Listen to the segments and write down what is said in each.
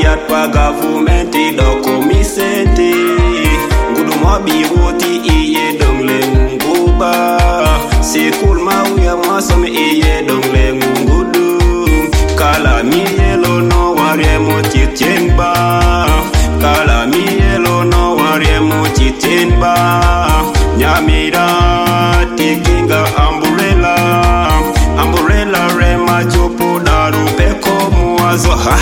Bayat pa government doko misenti Ngudu mobi woti iye dongle nguba Sikul mauya mwasome iye dongle ngudu Kala miyelo no warye mochi tienba Kala miyelo no warye mochi tienba Nyamira tikinga umbrella Umbrella rema chopo daru peko muazo ha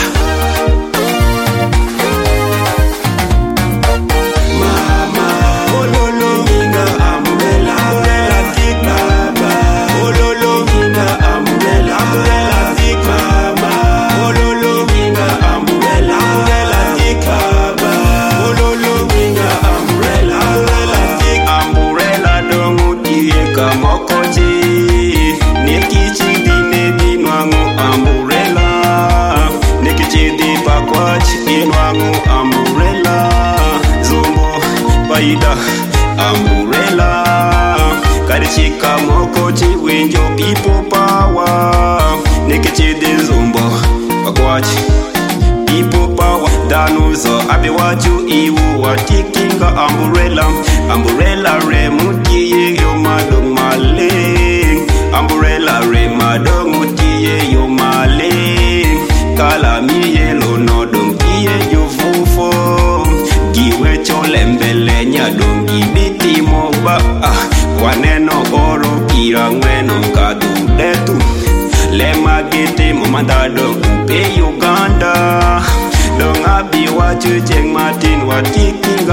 umbrella zombo paida umbrella karichika mokochi winjo people power nikichide zombo pakwachi people power danuzo abewaju iwu watikinga umbrella remutie yo madong male umbrella remutie yo male kala miyelo no dongiye jufufo giwe chole mbele nyadongi bitimo ba waneno oro kira ngweno kaduletu lema gete momandado upe Uganda donga biwa chucheng Martin watikinga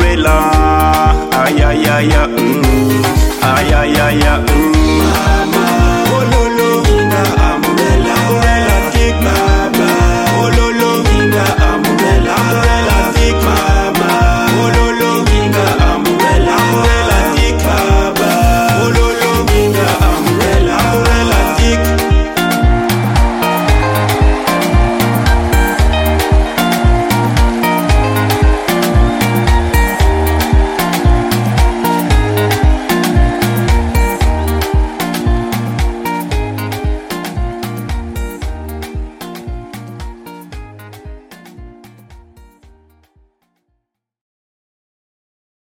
umbrella ayayaya ayayaya